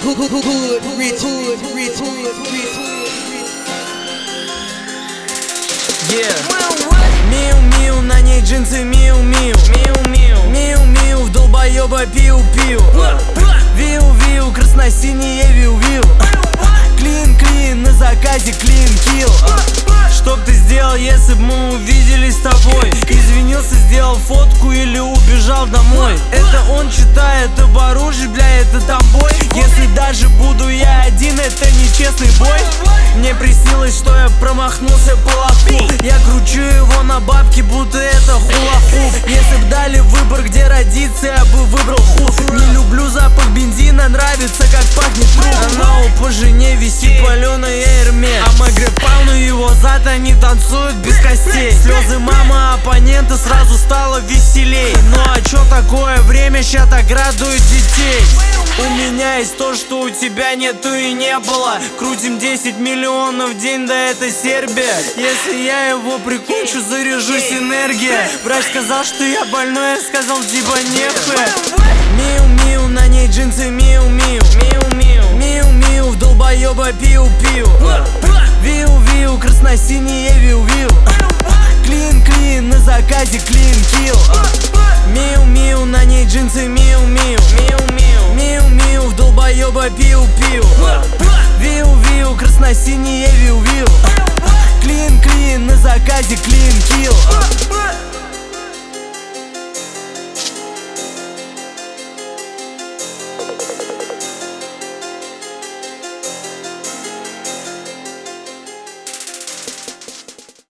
Миу-миу, на ней джинсы миу-миу. Миу-миу, в долбоеба пиу-пиу. Виу-виу, красно-синие виу-виу. Клин-клин, на заказе клин-килл. Что б ты сделал, если б мы увиделись с тобой? Извинился, сделал фотку или убежал домой? Это он читает об оружии, бля, это тамбой. Если даже буду я один, это нечестный бой. Мне приснилось, что я промахнулся по лоху. Я кручу его на бабки, будто это хула-хуп. Если б дали выбор, где родиться, я бы выбрал хуф. Не люблю запах бензина, нравится, как пахнет труп. Она по жене висит паленая Эрме. А Мегре Пауну его зад, они танцуют без костей. Слезы мамы оппонента, сразу стало веселей. Ну а чё такое время, ща так радует детей. У меня есть то, что у тебя нету и не было. Крутим 10 миллионов в день, да это Сербия. Если я его прикончу, заряжусь энергия. Врач сказал, что я больной, я сказал типа нехуй. Миу-миу, на ней джинсы миу-миу. Миу-миу, в долбоеба пиу-пиу. Виу-виу, красно-синие виу-виу. Клин-клин, на заказе клин-килл. Миу-миу, на ней джинсы миу-миу. Миу-миу, в долбоеба пиу-пиу. Виу-виу, красно-синие виу-виу. Клин-клин, на заказе клин-килл.